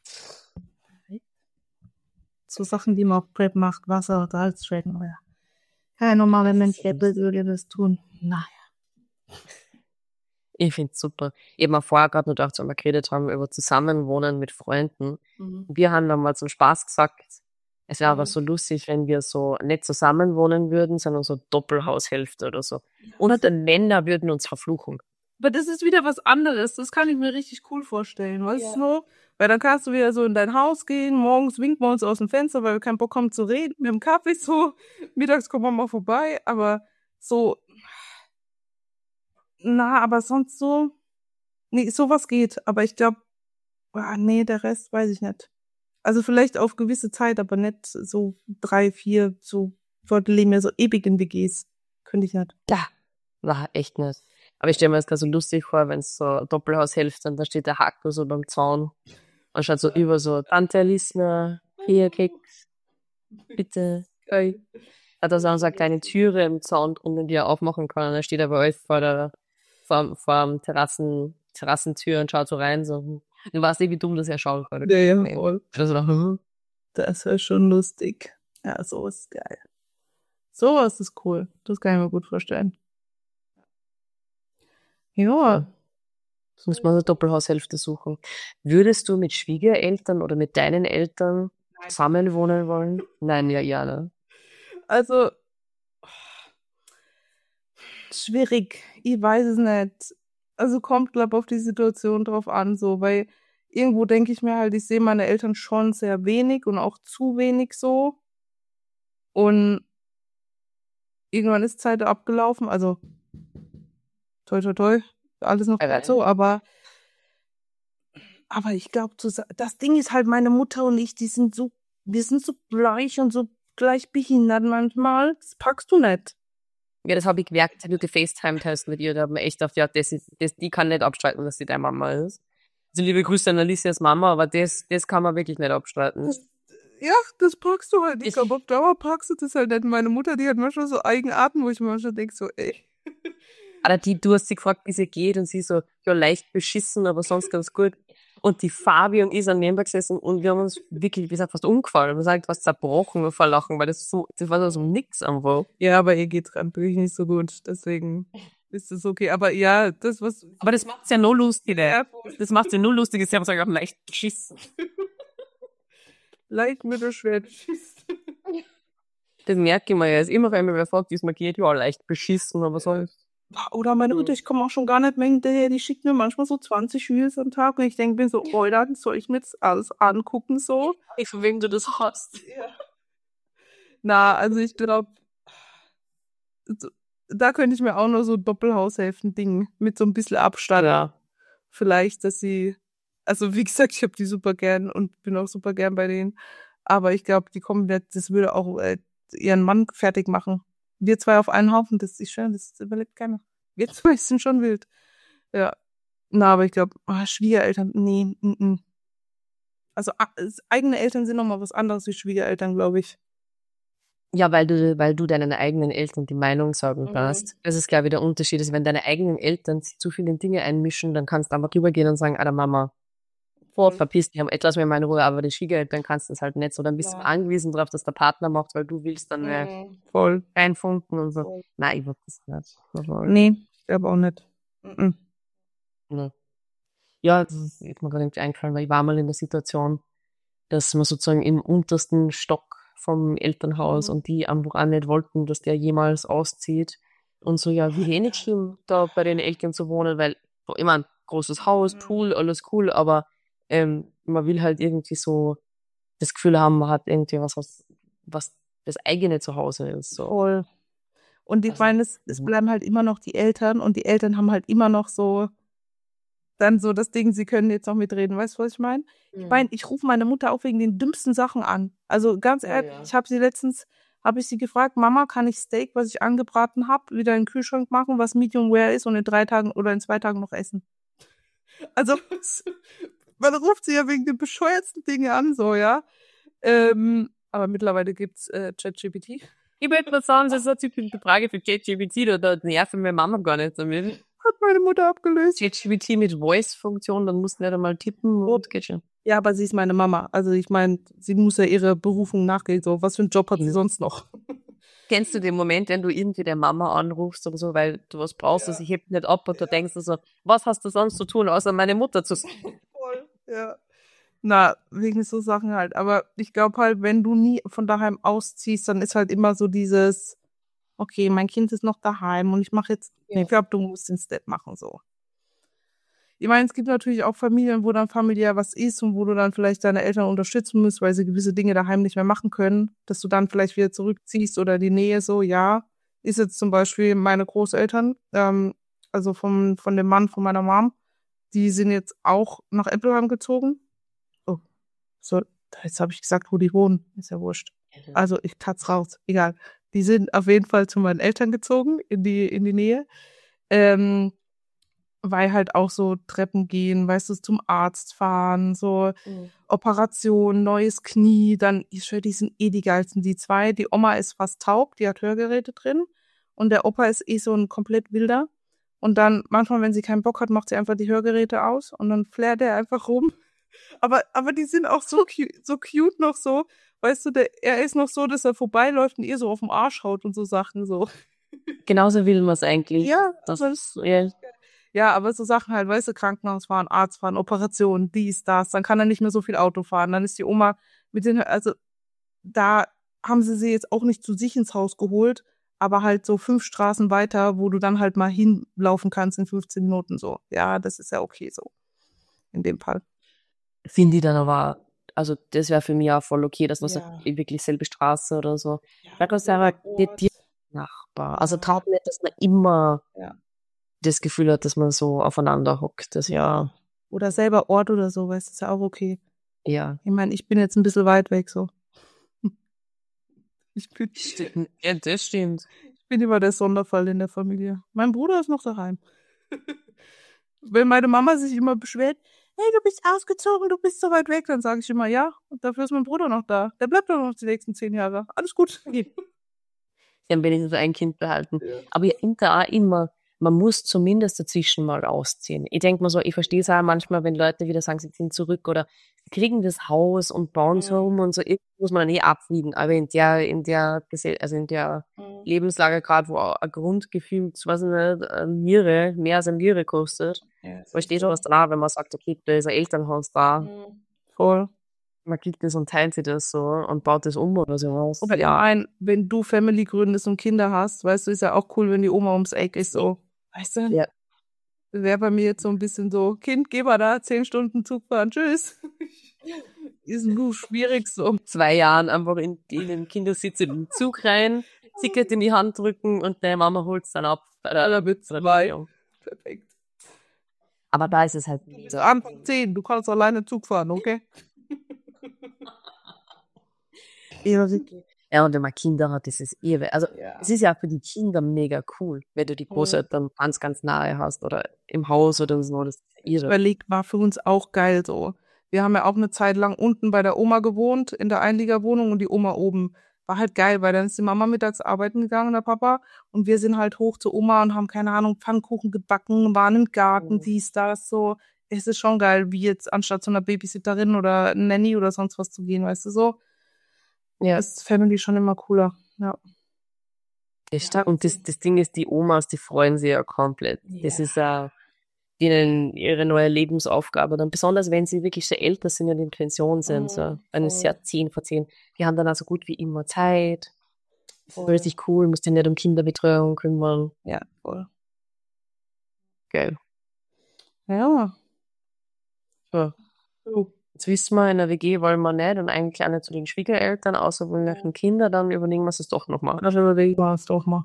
So Sachen, die man auf Prep macht, Wasser oder Salz tracken. Oh ja. Kein normaler Mensch, der würde das tun. Naja. Ich find's super. Ich hab mir vorher gerade noch gedacht, als wir geredet haben über Zusammenwohnen mit Freunden. Mhm. Wir haben dann mal zum Spaß gesagt, es wäre Mhm. aber so lustig, wenn wir so nicht zusammenwohnen würden, sondern so Doppelhaushälfte oder so. Und die Männer würden uns verfluchen. Aber das ist wieder was anderes. Das kann ich mir richtig cool vorstellen. Weißt Ja. du so? Weil dann kannst du wieder so in dein Haus gehen. Morgens winken wir uns aus dem Fenster, weil wir keinen Bock haben zu reden. Mit dem Kaffee so. Mittags kommen wir mal vorbei. Aber so. Na, aber sonst so. Nee, sowas geht. Aber ich glaube. Nee, der Rest weiß ich nicht. Also vielleicht auf gewisse Zeit, aber nicht so drei, vier, so. Leute leben ja so ewig in W Gs. Könnte ich nicht. Ja, war echt nicht. Aber ich stelle mir das gerade so lustig vor, wenn es so Doppelhaushälfte und da steht der Hacker so beim Zaun und schaut so über so, Tante Lisner, hier Keks, bitte, oi. Hat er so eine kleine Türe im Zaun drunten, die er aufmachen kann und dann steht er bei euch vor der, vor, vor dem Terrassen, Terrassentür und schaut so rein, so, du weißt nicht, wie dumm das ja schauen kann. Ja, ja, voll. Also, hm. Das wäre schon lustig. Ja, so ist geil. Sowas ist cool. Das kann ich mir gut vorstellen. Ja. Jetzt muss man eine Doppelhaushälfte suchen. Würdest du mit Schwiegereltern oder mit deinen Eltern zusammenwohnen wollen? Nein, ja, ja, ne? Also, schwierig. Ich weiß es nicht. Also kommt, glaube ich, auf die Situation drauf an, so, weil irgendwo denke ich mir halt, ich sehe meine Eltern schon sehr wenig und auch zu wenig so. Und irgendwann ist Zeit abgelaufen, also toi toi toi, alles noch Ja, so, aber aber ich glaube, das Ding ist halt, meine Mutter und ich, die sind so, wir sind so gleich und so gleich behindert manchmal. Das packst du nicht. Ja, das habe ich gemerkt, wenn du gefacetimed hast mit ihr, da haben wir echt gedacht, ja, das ist, das, die kann nicht abstreiten, dass sie deine Mama ist. Also liebe Grüße an Alicias Mama, aber das, das kann man wirklich nicht abstreiten. Das, ja, das packst du halt nicht. Ich, aber auf Dauer packst du das halt nicht. Meine Mutter, die hat manchmal so Eigenarten, wo ich mir manchmal denke, so, ey. Aber die, du hast sie gefragt, wie sie geht, und sie so, ja, leicht beschissen, aber sonst ganz gut. Und die Fabi und ich sind nebenbei gesessen und wir haben uns wirklich, wir sind fast umgefallen. Wir sind fast zerbrochen vor Lachen, weil das so, das war so nix einfach. Ja, aber ihr geht dran wirklich nicht so gut, deswegen ist das okay. Aber ja, das was. Aber das macht's ja nur lustig, ne? Das macht's ja nur lustig, sie haben gesagt, leicht beschissen. Leicht mittelschwer beschissen. Das merke ich mir ja. Immer wenn mir wer fragt, wie es mir geht, ja, leicht beschissen, aber sonst. Oder meine Mutter, ich komme auch schon gar nicht mehr hinterher, die schickt mir manchmal so zwanzig Reels am Tag und ich denke mir so, oh, dann soll ich mir jetzt alles angucken so? Ich von wem du das hast. Ja. Na, also ich glaube, da könnte ich mir auch nur so Doppelhaushälften-Ding mit so ein bisschen Abstand. Ja. Vielleicht, dass sie, also wie gesagt, ich habe die super gern und bin auch super gern bei denen. Aber ich glaube, die kommen, das würde auch äh, ihren Mann fertig machen. Wir zwei auf einen Haufen, das ist schön, das überlebt keiner. Wir zwei sind schon wild. Ja. Na, aber ich glaube, oh, Schwiegereltern, nee, n -n. Also eigene Eltern sind nochmal was anderes wie Schwiegereltern, glaube ich. Ja, weil du, weil du deinen eigenen Eltern die Meinung sagen Mhm. kannst. Das ist, glaube ich, der Unterschied. Also wenn deine eigenen Eltern sich zu viele Dinge einmischen, dann kannst du einfach rübergehen und sagen, ah, der Mama, Voll. verpiss dich, haben etwas mehr meine Ruhe, aber die Schwiegereltern kannst du das halt nicht so. Dann bist du Ja. angewiesen darauf, dass der Partner macht, weil du willst dann äh, Mhm. Voll. reinfunken und so. Voll. Nein, ich will das nicht. Aber, Nee, ich glaube auch nicht. Mhm. ne. Ja, das ist jetzt mir gerade irgendwie eingefallen, weil ich war mal in der Situation, dass wir sozusagen im untersten Stock vom Elternhaus Mhm. und die einfach auch nicht wollten, dass der jemals auszieht. Und so, ja, wie wenig schlimm, da bei den Eltern zu wohnen, weil, ich mein, großes Haus, Mhm. Pool, alles cool, aber ähm, man will halt irgendwie so das Gefühl haben, man hat irgendwie was, was, was das eigene Zuhause ist. So. Voll. Und ich Also, meine, es, es bleiben halt immer noch die Eltern und die Eltern haben halt immer noch so dann so das Ding, sie können jetzt noch mitreden. Weißt du, was ich meine? Ich meine, ich rufe meine Mutter auch wegen den dümmsten Sachen an. Also ganz Ja, ehrlich, ja. ich habe sie letztens, habe ich sie gefragt, Mama, kann ich Steak, was ich angebraten habe, wieder in den Kühlschrank machen, was Medium Rare ist und in drei Tagen oder in zwei Tagen noch essen? Also, man ruft sie ja wegen den bescheuertsten Dinge an, so, ja. Ähm, aber mittlerweile gibt's äh, ChatGPT. Ich würde mal sagen, das ist eine typische Frage für ChatGPT, da, da nerven meine Mama gar nicht damit. Hat meine Mutter abgelöst. ChatGPT mit Voice-Funktion, dann musst du nicht einmal tippen und geht schon. Ja, aber sie ist meine Mama. Also ich meine, sie muss ja ihrer Berufung nachgehen. So, was für einen Job hat sie Mhm. sonst noch? Kennst du den Moment, wenn du irgendwie der Mama anrufst oder so, weil du was brauchst, Ja. also ich heb nicht ab und du denkst dir so, was hast du sonst zu tun, außer meine Mutter zu sein? Voll, ja. Na, wegen so Sachen halt. Aber ich glaube halt, wenn du nie von daheim ausziehst, dann ist halt immer so dieses, okay, mein Kind ist noch daheim und ich mache jetzt, Ja. ich glaube, du musst den Step machen, so. Ich meine, es gibt natürlich auch Familien, wo dann familiär was ist und wo du dann vielleicht deine Eltern unterstützen musst, weil sie gewisse Dinge daheim nicht mehr machen können, dass du dann vielleicht wieder zurückziehst oder die Nähe so, ja. Ist jetzt zum Beispiel meine Großeltern, ähm, also vom, von dem Mann von meiner Mom, die sind jetzt auch nach Eppelheim gezogen. Oh, so, jetzt habe ich gesagt, wo die wohnen, ist ja wurscht. Also ich tat's raus, egal. Die sind auf jeden Fall zu meinen Eltern gezogen, in die, in die Nähe. Ähm, weil halt auch so Treppen gehen, weißt du, zum Arzt fahren, so Mhm. Operation, neues Knie, dann, ich schwör, die sind eh die geilsten, die zwei. Die Oma ist fast taub, die hat Hörgeräte drin und der Opa ist eh so ein komplett wilder. Und dann manchmal, wenn sie keinen Bock hat, macht sie einfach die Hörgeräte aus und dann flärt er einfach rum. Aber, aber die sind auch so cute, so cute noch so. Weißt du, der, er ist noch so, dass er vorbeiläuft und ihr so auf dem Arsch haut und so Sachen so. Genauso will man es eigentlich. Ja, Das, aber ja, ja, aber so Sachen halt, weißt du, Krankenhaus fahren, Arzt fahren, Operation, dies, das, dann kann er nicht mehr so viel Auto fahren. Dann ist die Oma mit den, also da haben sie sie jetzt auch nicht zu sich ins Haus geholt, aber halt so fünf Straßen weiter, wo du dann halt mal hinlaufen kannst in fünfzehn Minuten so. Ja, das ist ja okay so. In dem Fall. finde ich dann aber, also das wäre für mich auch voll okay, dass man Ja. sagt, wirklich selbe Straße oder so. Ja, Weil du selber Ort. dir Nachbar. Also Ja. traut nicht, dass man immer Ja. das Gefühl hat, dass man so aufeinander hockt. Das ja, Oder selber Ort oder so, weißt du, ist ja auch okay. ja. Ich meine, ich bin jetzt ein bisschen weit weg so. Ich bin, Stimmt. Ja, das stimmt. ich bin immer der Sonderfall in der Familie. Mein Bruder ist noch daheim. Wenn meine Mama sich immer beschwert, hey, du bist ausgezogen, du bist so weit weg, dann sage ich immer, ja, und dafür ist mein Bruder noch da. Der bleibt doch noch die nächsten zehn Jahre. Alles gut. Sie haben wenigstens ein Kind behalten. Ja. Aber ich denke auch immer, man muss zumindest dazwischen mal ausziehen. Ich denke mal so, ich verstehe es auch manchmal, wenn Leute wieder sagen, sie ziehen zurück oder sie kriegen das Haus und bauen so Ja. rum und so, irgendwie muss man dann eh abwiegen. Aber in der, in der, Gesell- also in der Mhm. Lebenslage gerade, wo ein Grundgefühl, weiß ich nicht, eine Lire, mehr als eine Lire kostet, Ja, das verstehe ist schon was danach, wenn man sagt, okay, da ist ein Elternhaus da, Mhm. Voll. man kriegt das und teilt sich das so und baut das um oder sowas. Aber ja, ein, wenn du Family gründest und Kinder hast, weißt du, ist ja auch cool, wenn die Oma ums Eck ist, so. Weißt du? Ja. Wäre bei mir jetzt so ein bisschen so, Kind, geh mal da, zehn Stunden Zug fahren, tschüss. Ist nur schwierig so. Zwei Jahren einfach in, in den Kindersitz in den Zug rein, Ticket in die Hand drücken und deine Mama holt's dann ab. Bei der, Alter, mit bei der zwei. Beziehung. Perfekt. Aber da ist es halt So, Anfang zehn, du kannst alleine Zug fahren, okay? Ja, wirklich. Ja, und wenn man Kinder hat, ist es eh, we- also Ja. es ist ja auch für die Kinder mega cool, wenn du die Großeltern ganz, ganz nahe hast oder im Haus oder so, das ist irre. Überlegt, war für uns auch geil so. Wir haben ja auch eine Zeit lang unten bei der Oma gewohnt, in der Einliegerwohnung und die Oma oben. war halt geil, weil dann ist die Mama mittags arbeiten gegangen, der Papa, und wir sind halt hoch zu Oma und haben, keine Ahnung, Pfannkuchen gebacken, waren im Garten, Mhm. dies, das, so. Es ist schon geil, wie jetzt anstatt zu einer Babysitterin oder Nanny oder sonst was zu gehen, weißt du, so. Ja, Ist Family schon immer cooler, ja. das stimmt. Und das, das Ding ist, die Omas, die freuen sich ja komplett. Das Ja. ist ja ihnen ihre neue Lebensaufgabe. Dann besonders, wenn sie wirklich schon älter sind und in Pension sind, so Mhm, eines voll. Jahr zehn vor zehn. Die haben dann also gut wie immer Zeit. Voll. Richtig cool, musst dich nicht um Kinderbetreuung kümmern. Ja, voll. Geil. Ja. So. So. Jetzt wissen wir, in der W G wollen wir nicht und eigentlich auch nicht zu den Schwiegereltern, außer wollen nach den Kinder, dann überlegen wir es doch nochmal. Das überlegen wir uns doch mal.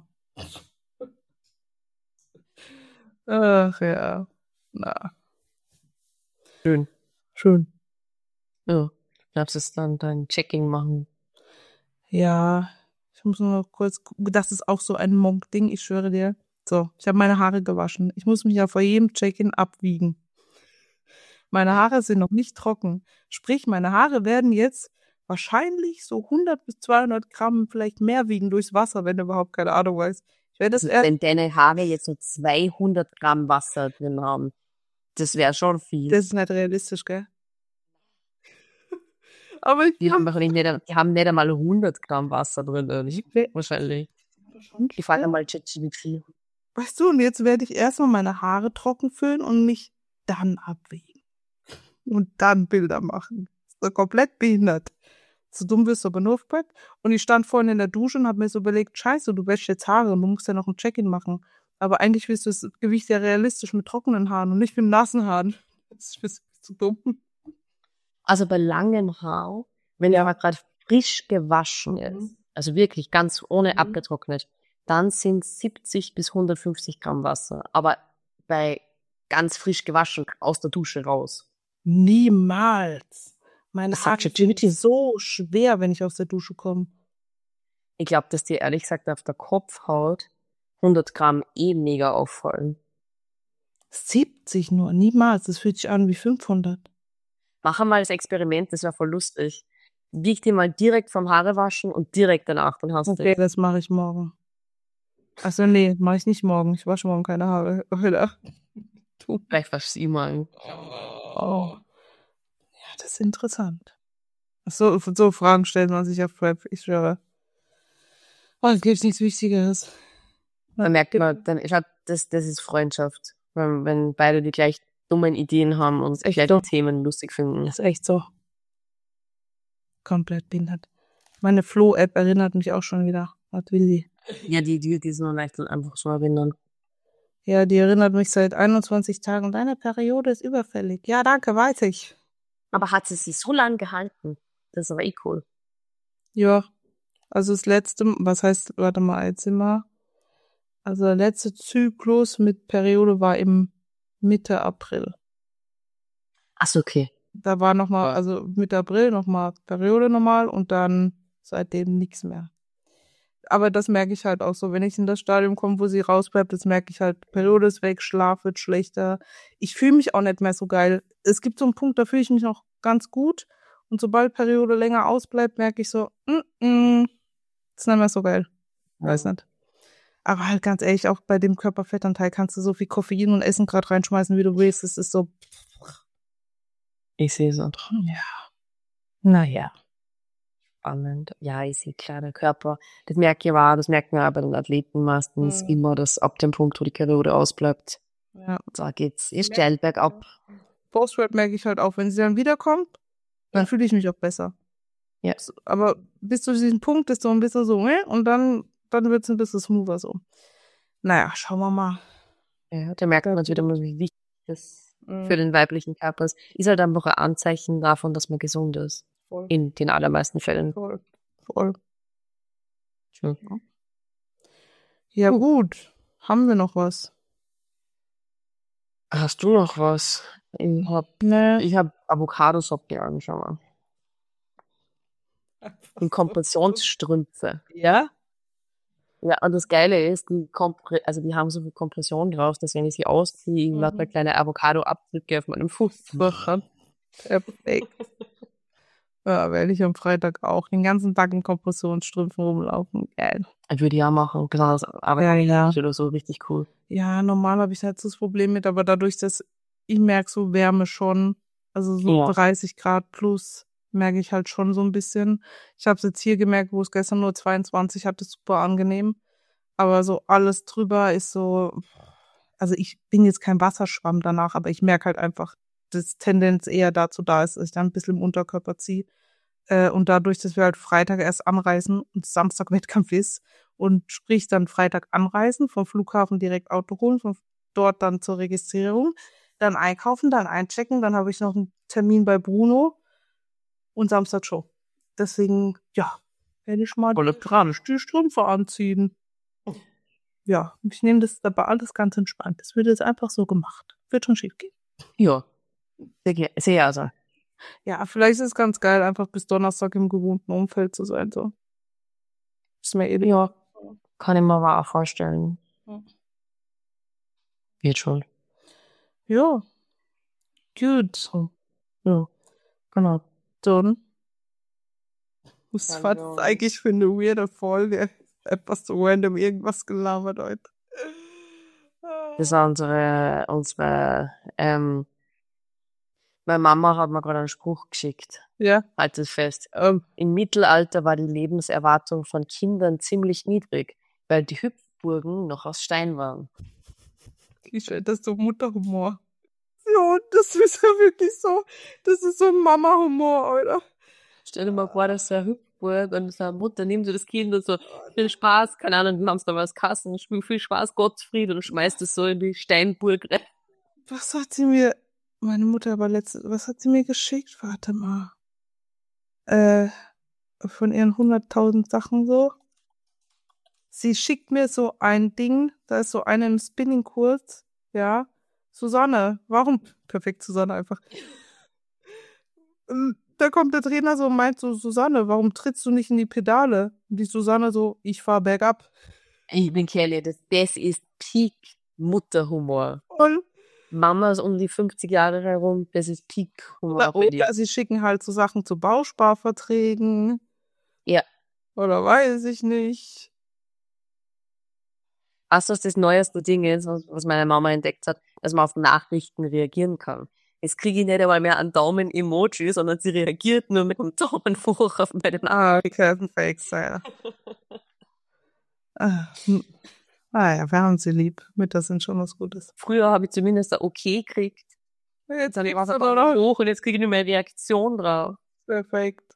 Ach ja. Na, Schön. schön. Ja. Darfst es dann dein Checking machen. Ja, ich muss nur noch kurz gucken. Das ist auch so ein Monk-Ding, ich schwöre dir. So, ich habe meine Haare gewaschen. Ich muss mich ja vor jedem Check-in abwiegen. Meine Haare sind noch nicht trocken. Sprich, meine Haare werden jetzt wahrscheinlich so hundert bis zweihundert Gramm vielleicht mehr wiegen durchs Wasser, wenn du überhaupt keine Ahnung weißt. Ich werde das Also, erst, wenn deine Haare jetzt so zweihundert Gramm Wasser drin haben, das wäre schon viel. das ist nicht realistisch, gell? Aber ich Die haben hab, wahrscheinlich nicht, die haben nicht einmal hundert Gramm Wasser drin, oder nicht? We- Wahrscheinlich. schon Die fragen schwer. mal ChatGPT. Weißt du, und jetzt werde ich erstmal meine Haare trocken föhnen und mich dann abwiegen. Und dann Bilder machen. Das ist so komplett behindert. So dumm wirst du aber nur auf Prep. Und ich stand vorhin in der Dusche und habe mir so überlegt, scheiße, du wäschst jetzt Haare und du musst ja noch ein Check-in machen. Aber eigentlich willst du das Gewicht ja realistisch mit trockenen Haaren und nicht mit nassen Haaren. Das ist ein bisschen zu dumm. Also bei langem Haar, wenn Ja. der Haar gerade frisch gewaschen ist, Mhm. also wirklich ganz ohne Mhm. abgetrocknet, dann sind siebzig bis hundertfünfzig Gramm Wasser. Aber bei ganz frisch gewaschen aus der Dusche raus. Niemals. Meine Das sagt Haare sind ChatGPT. so schwer, wenn ich aus der Dusche komme. Ich glaube, dass dir ehrlich gesagt auf der Kopfhaut hundert Gramm eh mega auffallen. siebzig nur, niemals. Das fühlt sich an wie fünfhundert. Mach mal das Experiment, das wäre voll lustig. Wieg dir mal direkt vom Haare waschen und direkt danach, dann hast Okay, du. das mache ich morgen. Achso, nee, mache ich nicht morgen. Ich wasche morgen keine Haare. Heute. Du. Vielleicht waschst du sie mal. Oh. Ja, das ist interessant. Ach so, so Fragen stellt man sich auf Prep, ich schwöre. Oh, es gibt nichts Wichtigeres. Da merkt man, dann schaut, das, das ist Freundschaft. Wenn, wenn beide die gleich dummen Ideen haben und echt gleich so. Themen lustig finden. Das ist echt so. Komplett behindert. Meine Flo-App erinnert mich auch schon wieder. Was will die? Ja, die, die, die sind leicht einfach so erinnern. Ja, die erinnert mich seit einundzwanzig Tagen. Deine Periode ist überfällig. Ja, danke, weiß ich. Aber hat sie sich so lange gehalten? Das ist aber eh cool. Ja, also das letzte, was heißt, warte mal, jetzt sind wir. Also der letzte Zyklus mit Periode war im Mitte April. Ach so, okay. Da war nochmal, also Mitte April nochmal Periode normal und dann seitdem nichts mehr. Aber das merke ich halt auch so, wenn ich in das Stadium komme, wo sie rausbleibt, das merke ich halt, Periode ist weg, Schlaf wird schlechter. Ich fühle mich auch nicht mehr so geil. Es gibt so einen Punkt, da fühle ich mich noch ganz gut. Und sobald Periode länger ausbleibt, merke ich so, mm, mm, ist nicht mehr so geil. Weiß nicht. Aber halt ganz ehrlich, auch bei dem Körperfettanteil kannst du so viel Koffein und Essen gerade reinschmeißen, wie du willst. Es ist so, Ich sehe es auch. ja, naja. Spannend. Ja, ich sehe klar, der Körper. Das merke ich aber auch, das merken wir auch bei den Athleten meistens Mhm. immer, dass ab dem Punkt, wo die Periode ausbleibt, Ja. da geht's eh steil bergab. Post-Rap merke ich halt auch, wenn sie dann wiederkommt, dann Ja. fühle ich mich auch besser. Ja. So, aber bis zu diesem Punkt ist so ein bisschen so, äh, und dann, dann wird es ein bisschen smoother so. Naja, schauen wir mal. Ja, da merkt man jetzt wieder mal, wie wichtig das Mhm. für den weiblichen Körper ist. Ist halt einfach ein Anzeichen davon, dass man gesund ist. Voll, In den allermeisten Fällen. voll, voll. Ja. Ja, Uh. gut. Haben wir noch was? Hast du noch was? Ich hab, Nee. ich hab Avocados abgegangen, schau mal. Und Kompressionsstrümpfe. Ja? Ja, und das Geile ist, die Kompre also die haben so viel Kompression drauf, dass wenn ich sie ausziehe, ich Mhm. lauter kleine Avocado-Abdrücke auf meinem Fuß machen. Perfekt. Ja, werde ich am Freitag auch den ganzen Tag in Kompressionsstrümpfen rumlaufen. Geil. Das würde ich auch machen. Besonders aber Ja, ja. oder so richtig cool. Ja, normal habe ich nicht so das Problem mit, aber dadurch, dass ich merke so Wärme schon, also so Ja. dreißig Grad plus, merke ich halt schon so ein bisschen. Ich habe es jetzt hier gemerkt, wo es gestern nur zweiundzwanzig hatte, super angenehm. Aber so alles drüber ist so, also ich bin jetzt kein Wasserschwamm danach, aber ich merke halt einfach, dass Tendenz eher dazu da ist, dass ich dann ein bisschen im Unterkörper ziehe. Äh, und dadurch, dass wir halt Freitag erst anreisen und Samstag Wettkampf ist und sprich dann Freitag anreisen, vom Flughafen direkt Auto holen, von dort dann zur Registrierung, dann einkaufen, dann einchecken, dann habe ich noch einen Termin bei Bruno und Samstag Show. Deswegen, ja, werde ich mal Volle dran. die Strümpfe anziehen. Ja, ich nehme das dabei alles ganz entspannt. Das wird jetzt einfach so gemacht. Wird schon schief gehen. Ja. Sehr, ge- sehr also. Ja, vielleicht ist es ganz geil, einfach bis Donnerstag im gewohnten Umfeld zu sein. So. Ist mir eh Ja. Kann ich mir aber auch vorstellen. Ja. Geht schon. Ja. Gut. Ja. Genau. Dann. Was Dann war ja. das eigentlich für eine weirde Folge? Etwas so random irgendwas gelabert heute. Das war unsere, unsere, ähm, meine Mama hat mir gerade einen Spruch geschickt. Ja. Halt es fest. Ähm, Im Mittelalter war die Lebenserwartung von Kindern ziemlich niedrig, weil die Hüpfburgen noch aus Stein waren. Ich finde das so Mutterhumor. Ja, das ist ja wirklich so. Das ist so Mama-Humor, Alter. Stell dir mal vor, dass so eine Hüpfburg und so eine Mutter nimmt so das Kind und so, viel Spaß, keine Ahnung, du nimmst da was Kassen, viel Spaß, Gottfried und schmeißt es so in die Steinburg rein. Was hat sie mir, meine Mutter aber letzte, was hat sie mir geschickt? Warte mal. Äh, von ihren hunderttausend Sachen so. Sie schickt mir so ein Ding, da ist so eine im Spinning-Kurs, ja. Susanne, warum? Perfekt, Susanne einfach. Ähm, Da kommt der Trainer so und meint so, Susanne, warum trittst du nicht in die Pedale? Und die Susanne so, ich fahr bergab. Ich bin Kelly, das, das ist Peak Mutterhumor. Und Mama ist um die fünfzig Jahre herum, das ist Peak na, Humor bei oder dir. sie schicken halt so Sachen zu Bausparverträgen. Ja. Oder weiß ich nicht. Was das das neueste Ding ist, was, was meine Mama entdeckt hat, dass man auf Nachrichten reagieren kann. Jetzt kriege ich nicht einmal mehr einen Daumen-Emoji, sondern sie reagiert nur mit einem Daumen hoch auf meine Nachrichten. Ah, die könnten fake sein. ah, hm. ah ja, wir haben sie lieb. Mütter sind schon was Gutes. Früher habe ich zumindest ein Okay gekriegt. Jetzt Dann war es kriegst du einfach doch noch. hoch und jetzt kriege ich nicht mehr Reaktion drauf. Perfekt.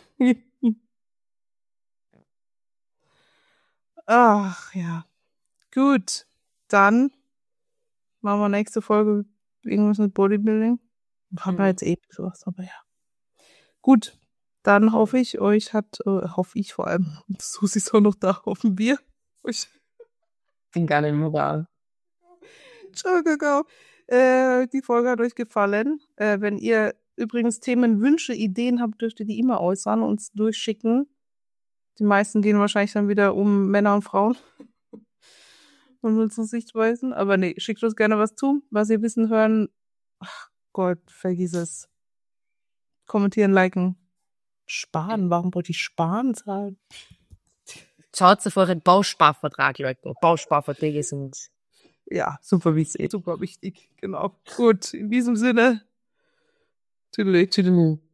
Ach ja. Gut. Dann machen wir nächste Folge irgendwas mit Bodybuilding. Haben wir Mhm. jetzt eh sowas, aber ja. Gut. Dann hoffe ich, euch hat, äh, hoffe ich vor allem, Susi ist auch noch da, hoffen wir. Ich Bin gar nicht mehr da. Ciao, Kakao. Äh, die Folge hat euch gefallen. Äh, wenn ihr übrigens Themen, Wünsche, Ideen habt, dürft ihr die immer äußern, uns durchschicken. Die meisten gehen wahrscheinlich dann wieder um Männer und Frauen und uns uns Sichtweisen. Aber nee, schickt uns gerne was zu, was ihr wissen hören. Ach Gott, vergiss es. Kommentieren, liken. Sparen, warum wollte ich sparen sagen? Schaut vor den Bausparvertrag, Leute. Bausparverträge sind Ja, super wichtig. Super wichtig, genau. Gut, in diesem Sinne. Tüdelü. Tüdelü.